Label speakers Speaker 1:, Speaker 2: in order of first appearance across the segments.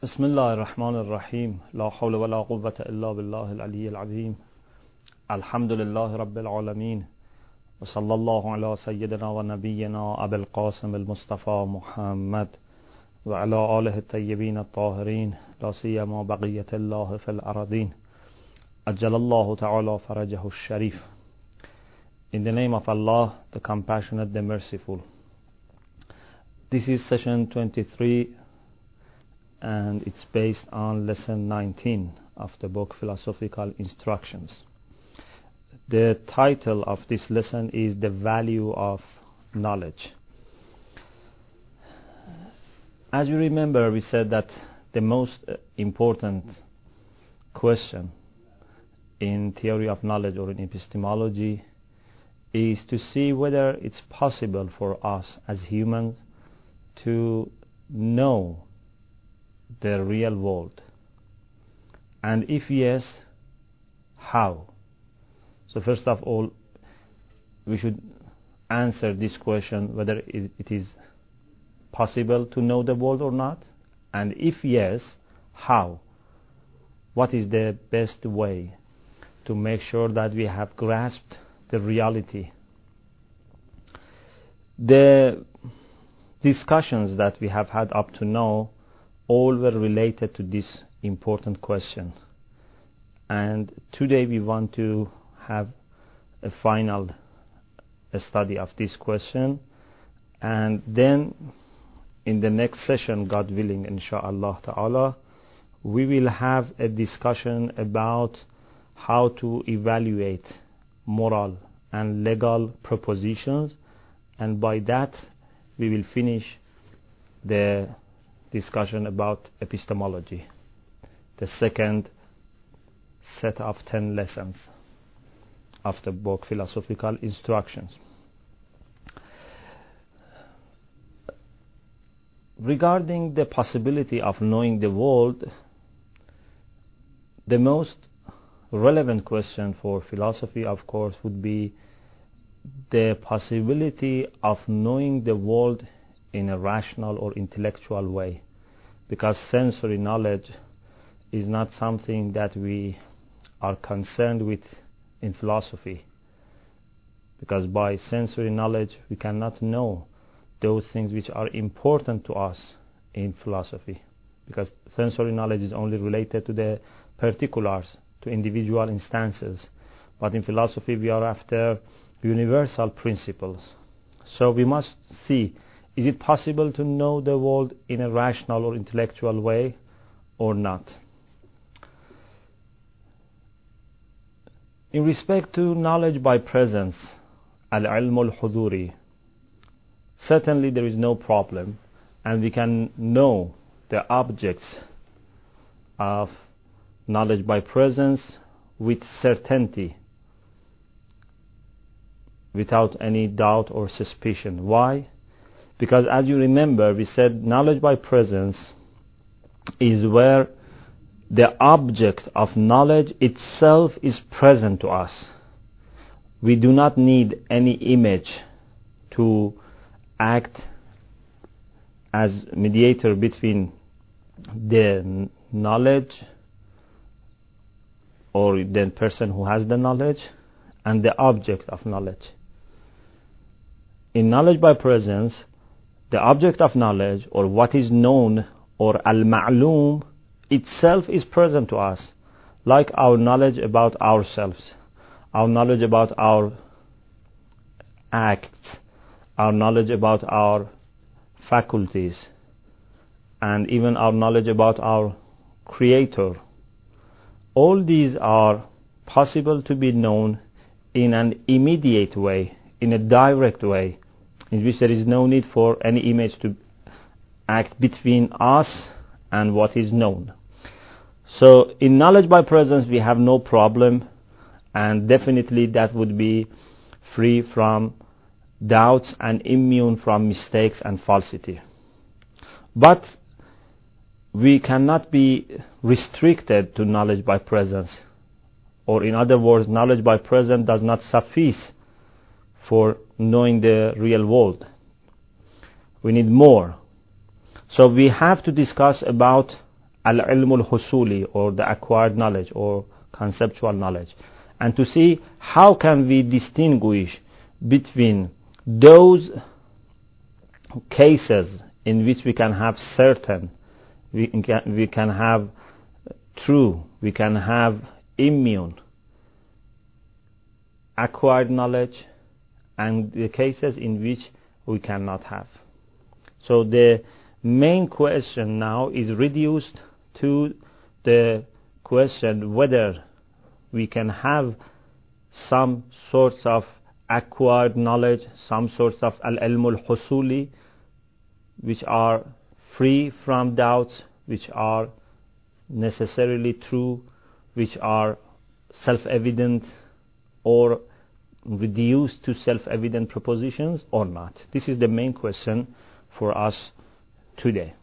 Speaker 1: بسم الله الرحمن الرحيم لا حول ولا قوة إلا بالله العلي العظيم الحمد لله رب العالمين وصلى الله على سيدنا ونبينا أبي القاسم المصطفى محمد وعلى آله الطيبين الطاهرين لا سيما بقية الله في الأرضين أجل الله تعالى فرجه الشريف. In the name of Allah, the Compassionate, the Merciful. This is session 23 and it's based on lesson 19 of the book Philosophical Instructions. The title of this lesson is The Value of Knowledge. As you remember, we said that the most important question in theory of knowledge or in epistemology is to see whether it's possible for us as humans to know the real world, and if yes, how? So first of all, we should answer this question whether it is possible to know the world or not, and if yes, how? What is the best way to make sure that we have grasped the reality? The discussions that we have had up to now all were related to this important question, and today we want to have a final study of this question, and then in the next session, God willing, inshallah ta'ala, we will have a discussion about how to evaluate moral and legal propositions, and by that we will finish the discussion about epistemology, the second set of 10 lessons of the book Philosophical Instructions. Regarding the possibility of knowing the world, the most relevant question for philosophy, of course, would be the possibility of knowing the world in a rational or intellectual way, because sensory knowledge is not something that we are concerned with in philosophy, because by sensory knowledge we cannot know those things which are important to us in philosophy, because sensory knowledge is only related to the particulars, to individual instances, but in philosophy we are after universal principles. So we must see, is it possible to know the world in a rational or intellectual way or not? In respect to knowledge by presence, al-ilm al-huduri, certainly there is no problem, and we can know the objects of knowledge by presence with certainty, without any doubt or suspicion. Why? Because as you remember, we said knowledge by presence is where the object of knowledge itself is present to us. We do not need any image to act as mediator between the knowledge or the person who has the knowledge and the object of knowledge. In knowledge by presence, the object of knowledge, or what is known, or al-ma'lum, itself is present to us, like our knowledge about ourselves, our knowledge about our acts, our knowledge about our faculties, and even our knowledge about our Creator. All these are possible to be known in an immediate way, in a direct way, in which there is no need for any image to act between us and what is known. So in knowledge by presence we have no problem, and definitely that would be free from doubts and immune from mistakes and falsity. But we cannot be restricted to knowledge by presence, or in other words, knowledge by presence does not suffice for knowing the real world. We need more. So we have to discuss about al-ilm al-husuli, or the acquired knowledge or conceptual knowledge, and to see how can we distinguish between those cases in which we can have certain, we can have true, we can have immune acquired knowledge, and the cases in which we cannot have. So the main question now is reduced to the question whether we can have some sorts of acquired knowledge, some sorts of al-ilm al-husuli, which are free from doubts, which are necessarily true, which are self-evident or reduced to self-evident propositions or not. This is the main question for us today.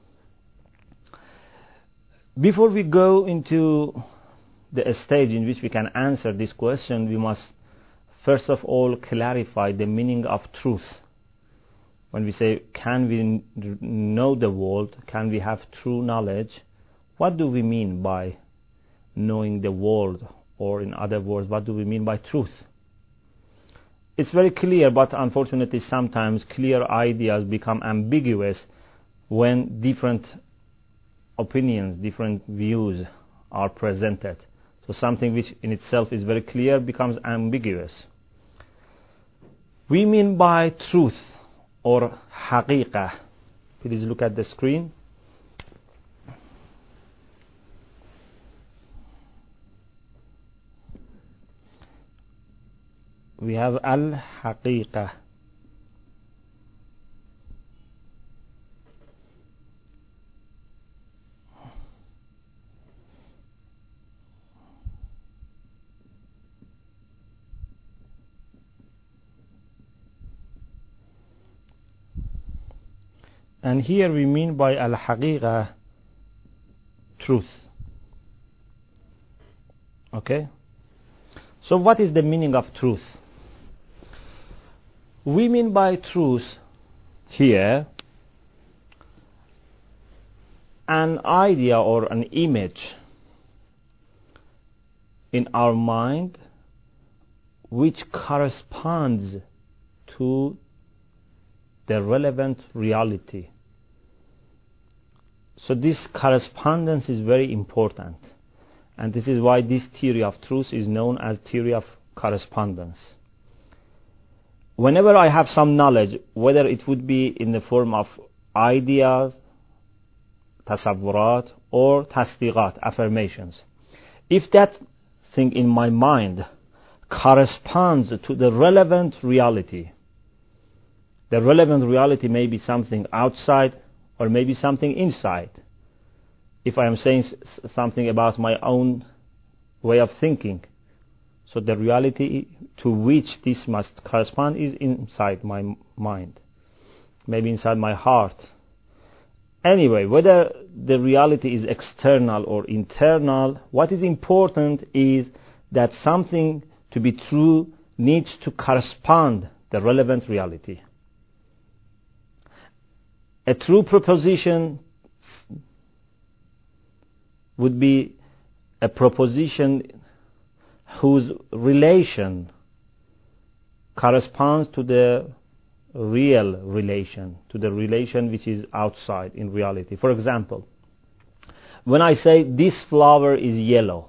Speaker 1: Before we go into the stage in which we can answer this question, we must first of all clarify the meaning of truth. When we say, can we know the world, can we have true knowledge, what do we mean by knowing the world? Or in other words, what do we mean by truth? It's very clear, but unfortunately sometimes clear ideas become ambiguous when different opinions, different views are presented. So something which in itself is very clear becomes ambiguous. We mean by truth or haqiqah. Please look at the screen. We have al-haqiqah. And here we mean by al-haqiqah truth. Okay? So what is the meaning of truth? We mean by truth here an idea or an image in our mind which corresponds to the relevant reality. So this correspondence is very important, and this is why this theory of truth is known as theory of correspondence. Whenever I have some knowledge, whether it would be in the form of ideas, tasawwurat, or tasdiqat, affirmations, if that thing in my mind corresponds to the relevant reality, the relevant reality may be something outside or maybe something inside. If I am saying something about my own way of thinking, so the reality to which this must correspond is inside my mind, maybe inside my heart. Anyway, whether the reality is external or internal, what is important is that something to be true needs to correspond the relevant reality. A true proposition would be a proposition whose relation corresponds to the real relation, to the relation which is outside in reality. For example, when I say this flower is yellow,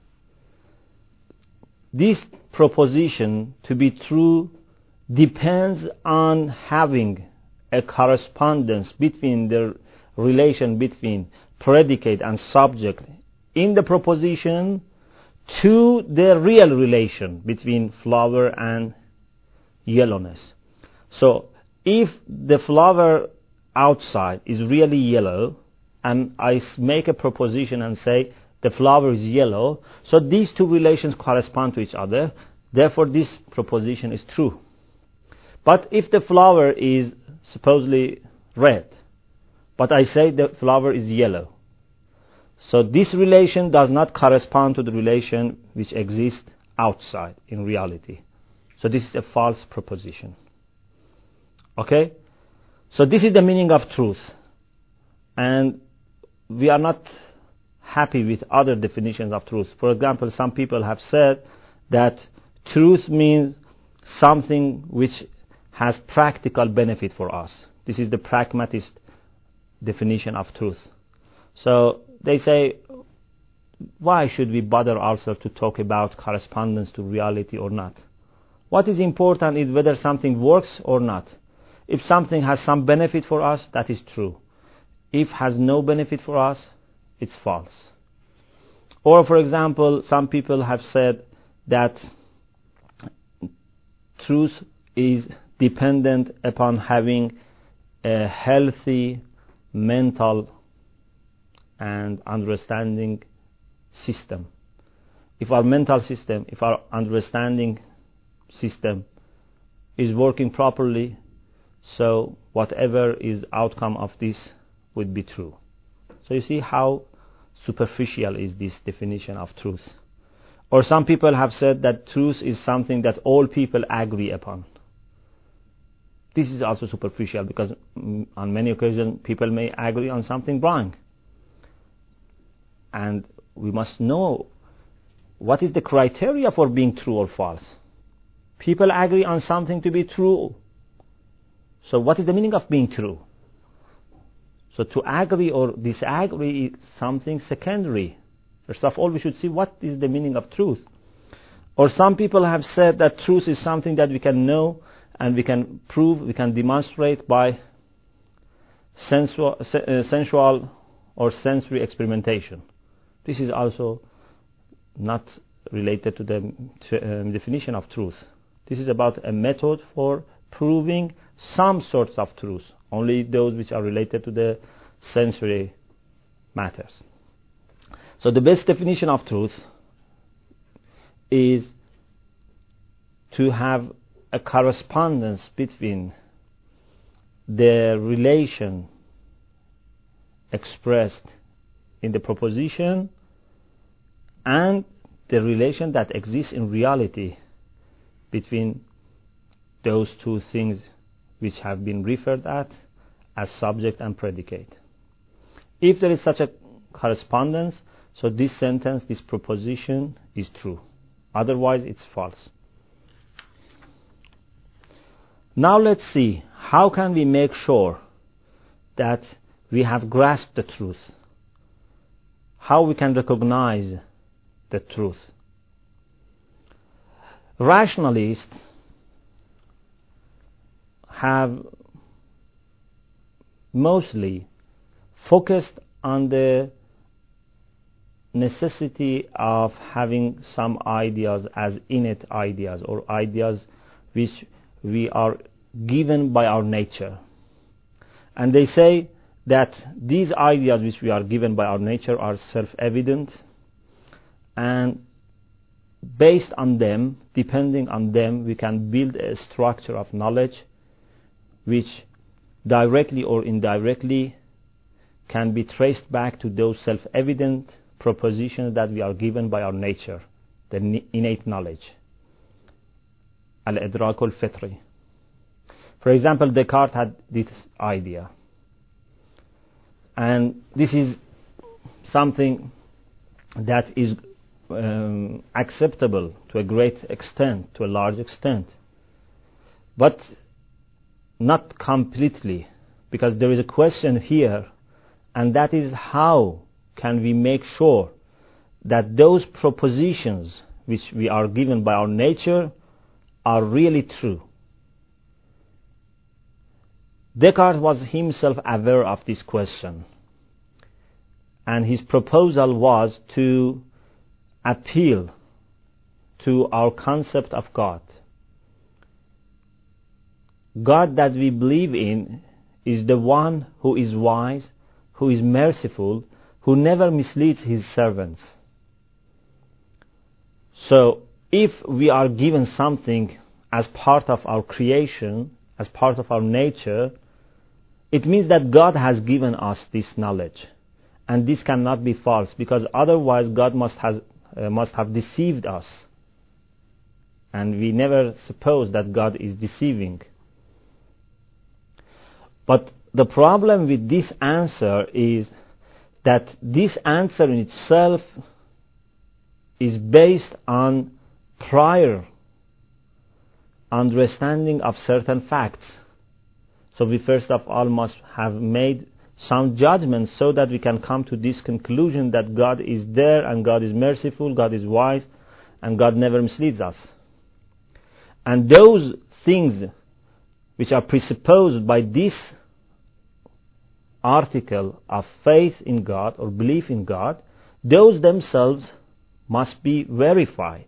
Speaker 1: this proposition to be true depends on having a correspondence between the relation between predicate and subject in the proposition to the real relation between flower and yellowness. So if the flower outside is really yellow and I make a proposition and say the flower is yellow, so these two relations correspond to each other, therefore this proposition is true. But if the flower is supposedly red, but I say the flower is yellow, so this relation does not correspond to the relation which exists outside in reality. So this is a false proposition. Okay? So this is the meaning of truth. And we are not happy with other definitions of truth. For example, some people have said that truth means something which has practical benefit for us. This is the pragmatist definition of truth. So they say, why should we bother ourselves to talk about correspondence to reality or not? What is important is whether something works or not. If something has some benefit for us, that is true. If has no benefit for us, it's false. Or, for example, some people have said that truth is dependent upon having a healthy mental and understanding system. If our mental system, if our understanding system is working properly, so whatever is outcome of this would be true. So you see how superficial is this definition of truth. Or some people have said that truth is something that all people agree upon. This is also superficial, because on many occasions people may agree on something wrong. And we must know what is the criteria for being true or false. People agree on something to be true. So what is the meaning of being true? So to agree or disagree is something secondary. First of all, we should see what is the meaning of truth. Or some people have said that truth is something that we can know and we can prove, we can demonstrate by sensual or sensory experimentation. This is also not related to the definition of truth. This is about a method for proving some sorts of truth, only those which are related to the sensory matters. So the best definition of truth is to have a correspondence between the relation expressed in the proposition and the relation that exists in reality between those two things which have been referred at as subject and predicate. If there is such a correspondence, so this sentence, this proposition is true. Otherwise, it's false. Now let's see, how can we make sure that we have grasped the truth? How we can recognize the truth? Rationalists have mostly focused on the necessity of having some ideas as innate ideas, or ideas which we are given by our nature. And they say that these ideas which we are given by our nature are self-evident, and based on them, depending on them, we can build a structure of knowledge which directly or indirectly can be traced back to those self-evident propositions that we are given by our nature, the innate knowledge. Al-idrak al-fitri. For example, Descartes had this idea. And this is something that is acceptable to a great extent, to a large extent. But not completely, because there is a question here, and that is, how can we make sure that those propositions which we are given by our nature are really true? Descartes was himself aware of this question, and his proposal was to appeal to our concept of God. God that we believe in is the one who is wise, who is merciful, who never misleads his servants. So if we are given something as part of our creation, as part of our nature, it means that God has given us this knowledge. And this cannot be false, because otherwise God must have deceived us. And we never suppose that God is deceiving. But the problem with this answer is that this answer in itself is based on prior understanding of certain facts. So we first of all must have made some judgments so that we can come to this conclusion that God is there and God is merciful, God is wise, and God never misleads us. And those things which are presupposed by this article of faith in God or belief in God, those themselves must be verified.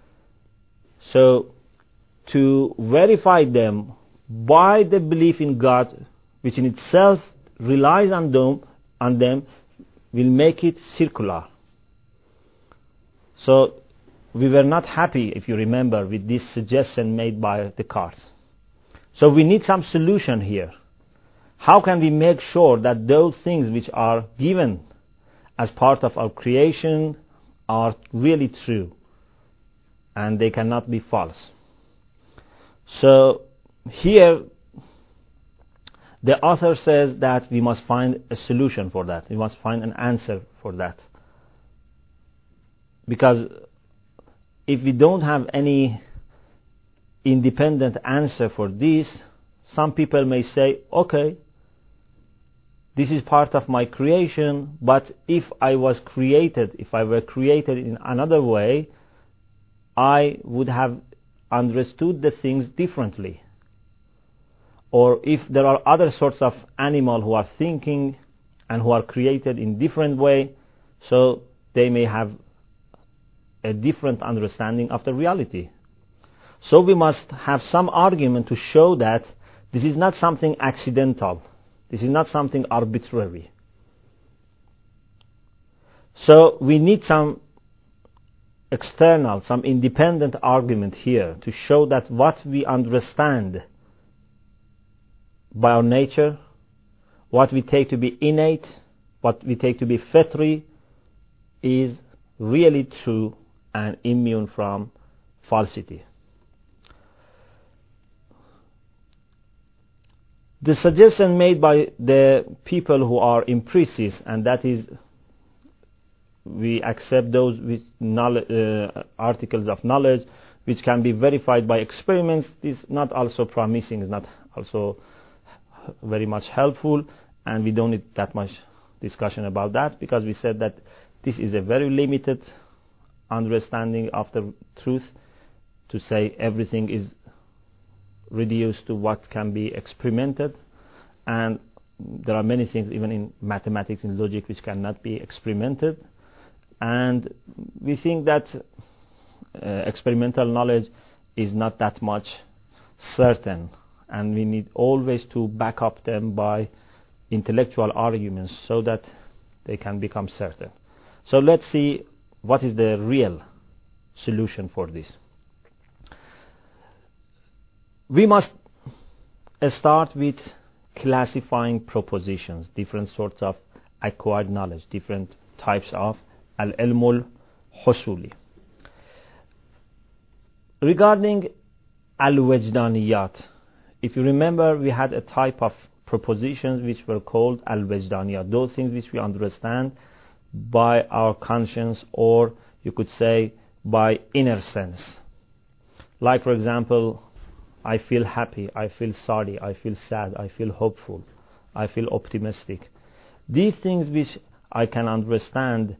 Speaker 1: So to verify them by the belief in God, which in itself relies on them, will make it circular. So we were not happy, if you remember, with this suggestion made by Descartes. So we need some solution here. How can we make sure that those things which are given as part of our creation are really true and they cannot be false? So here the author says that we must find a solution for that. We must find an answer for that. Because if we don't have any independent answer for this, some people may say, okay, this is part of my creation, but if I were created in another way, I would have understood the things differently. Or if there are other sorts of animals who are thinking and who are created in different way, so they may have a different understanding of the reality. So we must have some argument to show that this is not something accidental. This is not something arbitrary. So we need some external, some independent argument here to show that what we understand by our nature, what we take to be innate, what we take to be fitri, is really true and immune from falsity. The suggestion made by the people who are imprecious, and that is, we accept those with articles of knowledge which can be verified by experiments, is not also promising, is not also very much helpful, and we don't need that much discussion about that, because we said that this is a very limited understanding of the truth, to say everything is reduced to what can be experimented, and there are many things even in mathematics and logic which cannot be experimented, and we think that experimental knowledge is not that much certain, and we need always to back up them by intellectual arguments so that they can become certain. So let's see what is the real solution for this. We must start with classifying propositions, different sorts of acquired knowledge, different types of al-ilmul husuli. Regarding al-wajdaniyat, if you remember, we had a type of propositions which were called al-wajdaniyat, those things which we understand by our conscience, or you could say by inner sense. Like, for example, I feel happy, I feel sorry, I feel sad, I feel hopeful, I feel optimistic. These things which I can understand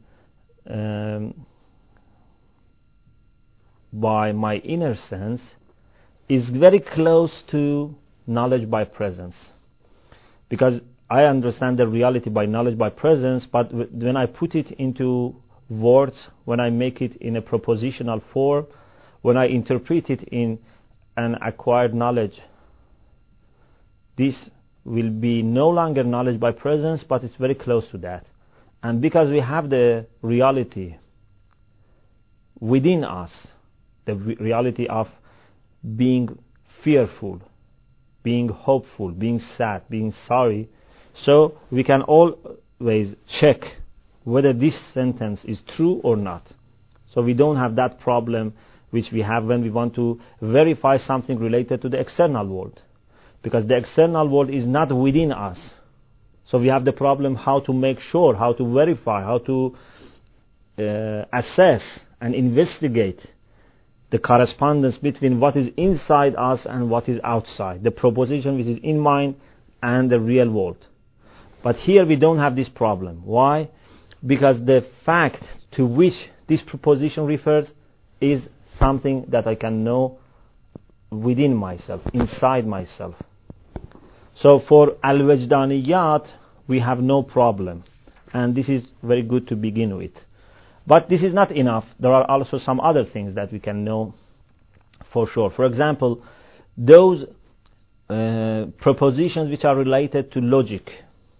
Speaker 1: by my inner sense is very close to knowledge by presence, because I understand the reality by knowledge by presence, but when I put it into words, when I make it in a propositional form, when I interpret it in an acquired knowledge, this will be no longer knowledge by presence, but it's very close to that. And because we have the reality within us, the reality of being fearful, being hopeful, being sad, being sorry, so we can always check whether this sentence is true or not. So we don't have that problem which we have when we want to verify something related to the external world, because the external world is not within us. So we have the problem how to make sure, how to verify, how to assess and investigate the correspondence between what is inside us and what is outside, the proposition which is in mind and the real world. But here we don't have this problem. Why? Because the fact to which this proposition refers is something that I can know within myself, inside myself. So for al-wajdaniyat, we have no problem. And this is very good to begin with. But this is not enough. There are also some other things that we can know for sure. For example, those propositions which are related to logic,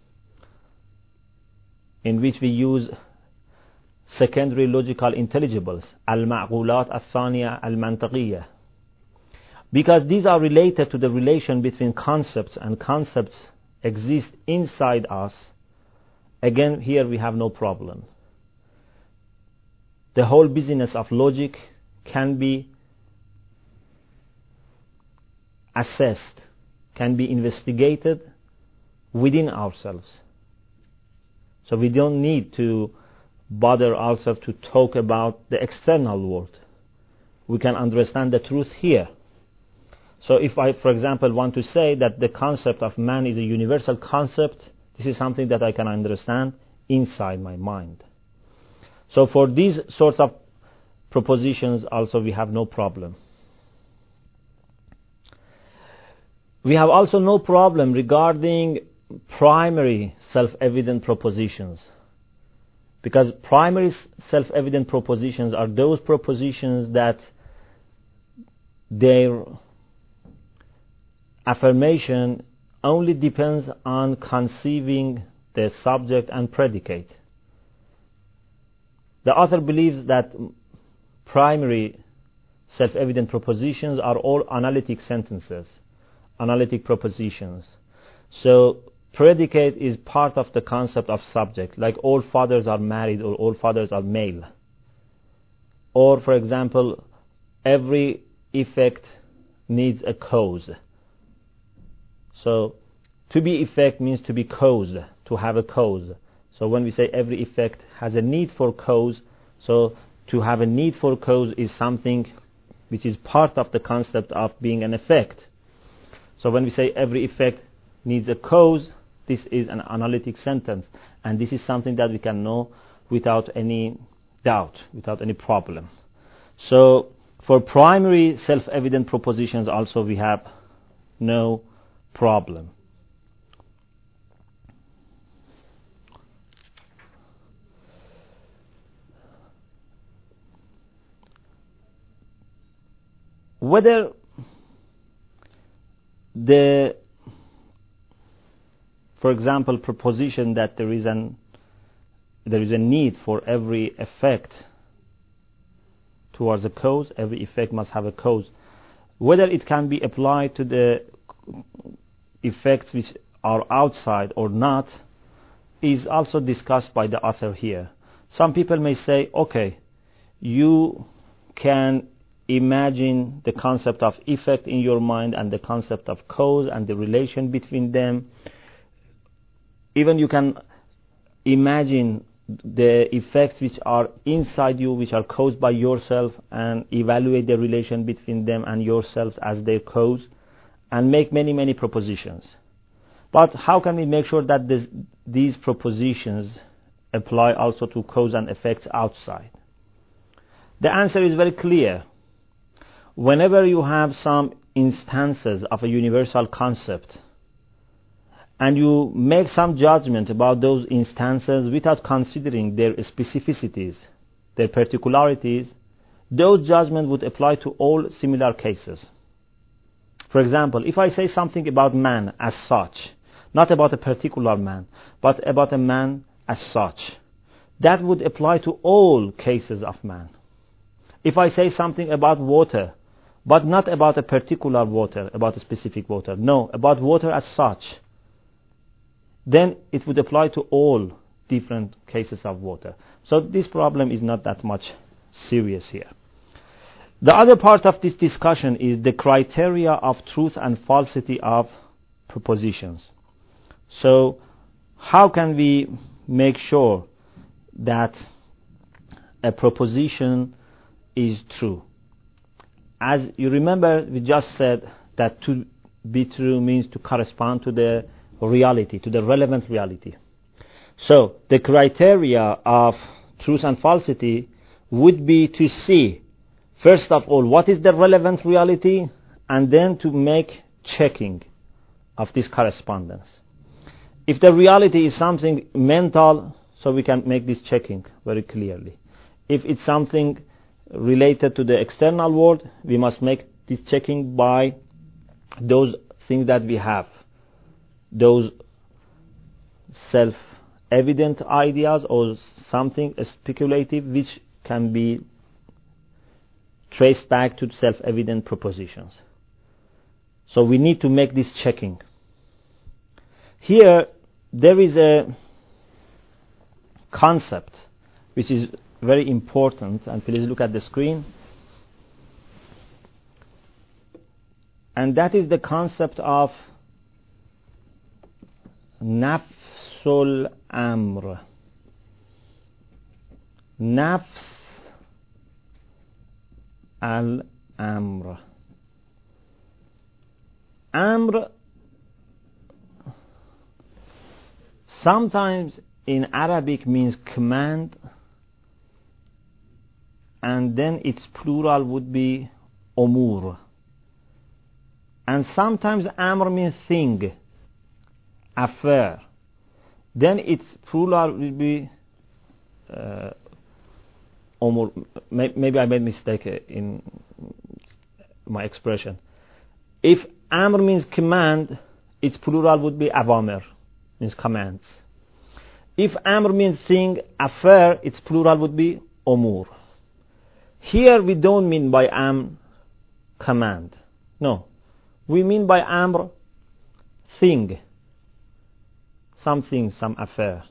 Speaker 1: in which we use secondary logical intelligibles, al-ma'qulat al-thaniya al-mantaqiyya. Because these are related to the relation between concepts, and concepts exist inside us, again, here we have no problem. The whole business of logic can be assessed, can be investigated within ourselves. So we don't need to bother ourselves to talk about the external world. We can understand the truth here. So if I, for example, want to say that the concept of man is a universal concept, this is something that I can understand inside my mind. So for these sorts of propositions also we have no problem. We have also no problem regarding primary self-evident propositions. Because primary self-evident propositions are those propositions that their affirmation only depends on conceiving the subject and predicate. The author believes that primary self-evident propositions are all analytic sentences, analytic propositions. So predicate is part of the concept of subject, like all fathers are married or all fathers are male. Or, for example, every effect needs a cause. So to be effect means to be caused, to have a cause. So when we say every effect has a need for cause, so to have a need for cause is something which is part of the concept of being an effect. So when we say every effect needs a cause, this is an analytic sentence. And this is something that we can know without any doubt, without any problem. So for primary self-evident propositions also we have no problem. Whether the, for example, proposition that there is a need for every effect towards a cause, every effect must have a cause, whether it can be applied to the effects which are outside or not, is also discussed by the author here. Some people may say, okay, you can imagine the concept of effect in your mind and the concept of cause and the relation between them. Even you can imagine the effects which are inside you, which are caused by yourself, and evaluate the relation between them and yourselves as their cause, and make many, many propositions. But how can we make sure that these propositions apply also to cause and effects outside? The answer is very clear. Whenever you have some instances of a universal concept and you make some judgment about those instances without considering their specificities, their particularities, those judgments would apply to all similar cases. For example, if I say something about man as such, not about a particular man, but about a man as such, that would apply to all cases of man. If I say something about water, but not about a particular water, about a specific water, no, about water as such, then it would apply to all different cases of water. So this problem is not that much serious here. The other part of this discussion is the criteria of truth and falsity of propositions. So how can we make sure that a proposition is true? As you remember, we just said that to be true means to correspond to the reality, to the relevant reality. So the criteria of truth and falsity would be to see, first of all, what is the relevant reality, and then to make checking of this correspondence. If the reality is something mental, so we can make this checking very clearly. If it's something related to the external world, we must make this checking by those things that we have, those self-evident ideas or something speculative which can be traced back to self-evident propositions. So we need to make this checking. Here there is a concept which is very important, and please look at the screen. And that is the concept of nafsul amr. Nafs al-amr. Amr sometimes in Arabic means command, and then its plural would be umur. And sometimes amr means thing, affair. Then its plural will be umur. Maybe I made a mistake in my expression. If amr means command, its plural would be awamir, means commands. If amr means thing, affair, its plural would be umur. Here we don't mean by amr command. No. We mean by amr thing. Something, some affair.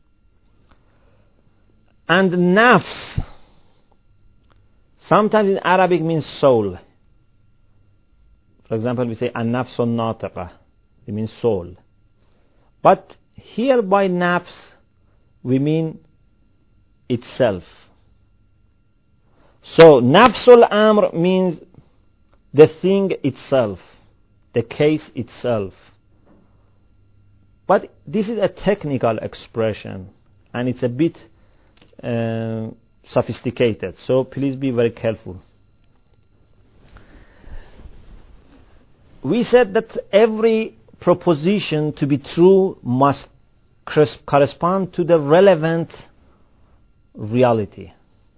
Speaker 1: And nafs sometimes in Arabic means soul. For example, we say an-nafsun natiqa. It means soul. But here by nafs we mean itself. So nafsul amr means the thing itself, the case itself. But this is a technical expression, and it's a bit sophisticated, so please be very careful. We said that every proposition to be true must correspond to the relevant reality.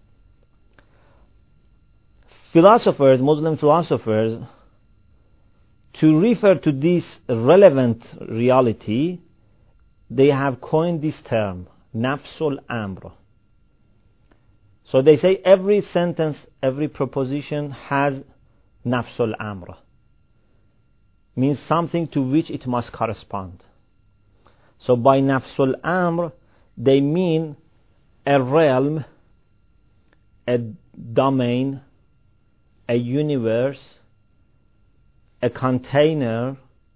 Speaker 1: Philosophers, Muslim philosophers, to refer to this relevant reality, they have coined this term, nafsul amr. So they say every sentence, every proposition has nafsul amr, means something to which it must correspond. So by nafsul amr, they mean a realm, a domain, a universe, a container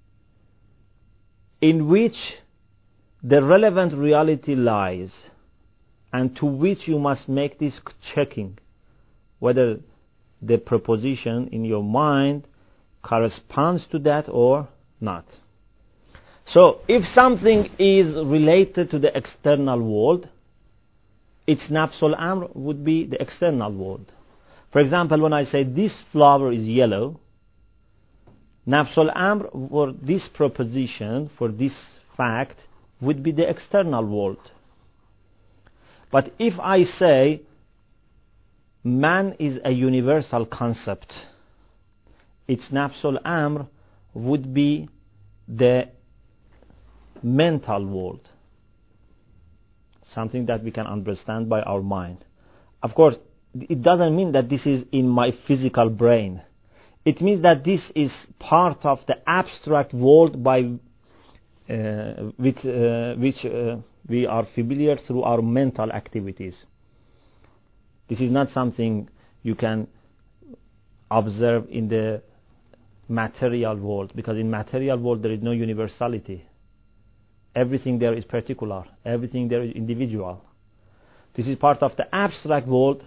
Speaker 1: in which the relevant reality lies, and to which you must make this checking whether the proposition in your mind corresponds to that or not. So if something is related to the external world, its nafsul amr would be the external world. For example, when I say this flower is yellow, nafsul amr for this proposition, for this fact, would be the external world. But if I say man is a universal concept, its nafsul amr would be the mental world, something that we can understand by our mind. Of course, it doesn't mean that this is in my physical brain. It means that this is part of the abstract world by which we are familiar through our mental activities. This is not something you can observe in the material world, because in material world there is no universality. everything there is particular, everything there is individual. This is part of the abstract world,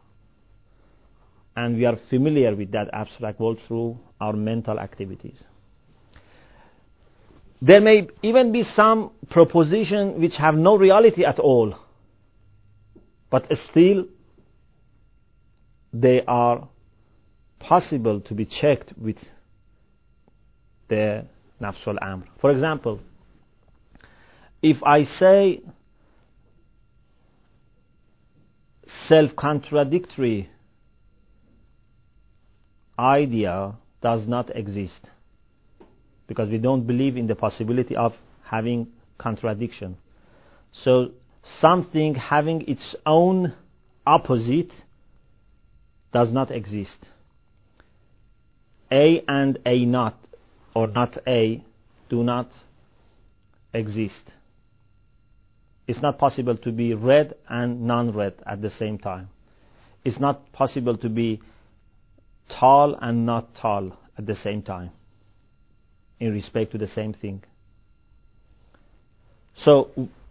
Speaker 1: and we are familiar with that abstract world through our mental activities. There may even be some propositions which have no reality at all, but still they are possible to be checked with the nafs al-amr. For example, if I say self-contradictory idea does not exist, because we don't believe in the possibility of having contradiction. So something having its own opposite does not exist. A and A not, or not A, do not exist. It's not possible to be red and non-red at the same time. It's not possible to be tall and not tall at the same time in respect to the same thing. So,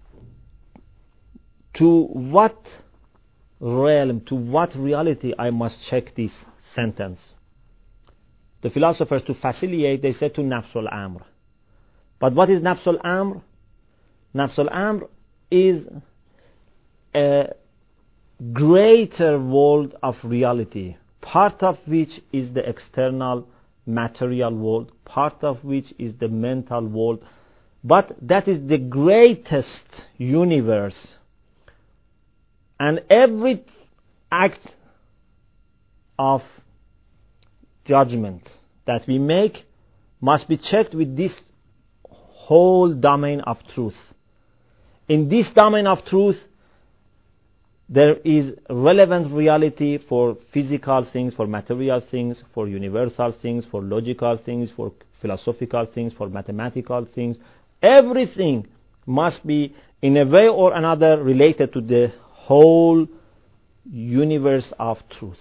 Speaker 1: to what realm, to what reality I must check this sentence? The philosophers, to facilitate, they said to nafs al-amr. But what is nafs al-amr? Nafs al-amr is a greater world of reality, part of which is the external material world, part of which is the mental world, but that is the greatest universe, and every act of judgment that we make must be checked with this whole domain of truth. In this domain of truth, there is relevant reality for physical things, for material things, for universal things, for logical things, for philosophical things, for mathematical things. Everything must be in a way or another related to the whole universe of truth.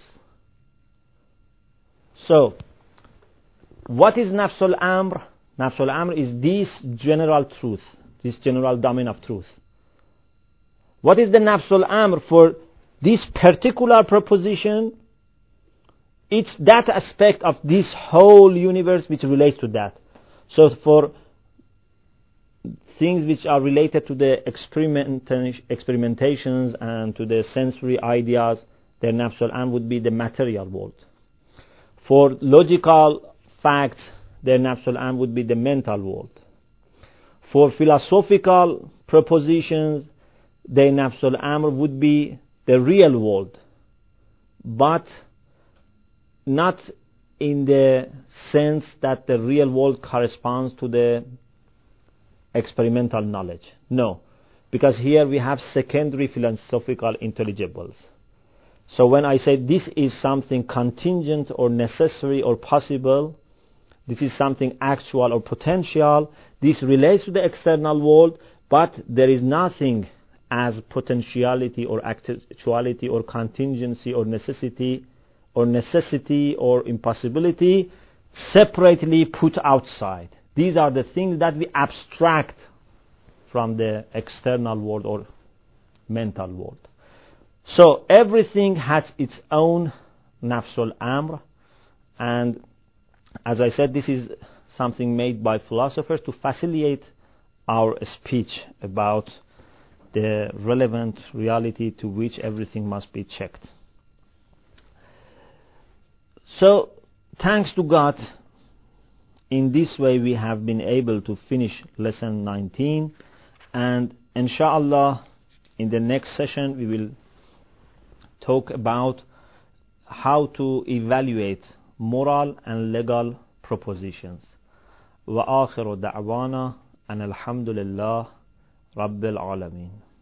Speaker 1: So, what is nafs al-amr? Nafs al-amr is this general truth, this general domain of truth. What is the nafs al-amr for this particular proposition? It's that aspect of this whole universe which relates to that. So for things which are related to the experimentations and to the sensory ideas, their nafs al-amr would be the material world. For logical facts, their nafs al-amr would be the mental world. For philosophical propositions, their nafs al-amr would be the real world, but not in the sense that the real world corresponds to the experimental knowledge. No, because here we have secondary philosophical intelligibles. So when I say this is something contingent or necessary or possible, this is something actual or potential, this relates to the external world, but there is nothing as potentiality or actuality or contingency or necessity or impossibility separately put outside. These are the things that we abstract from the external world or mental world. So everything has its own nafs al-amr, and as I said, this is something made by philosophers to facilitate our speech about the relevant reality to which everything must be checked. So, thanks to God, in this way we have been able to finish lesson 19, and inshallah in the next session we will talk about how to evaluate moral and legal propositions. وآخر دعوانا أن الحمد لله رب العالمين.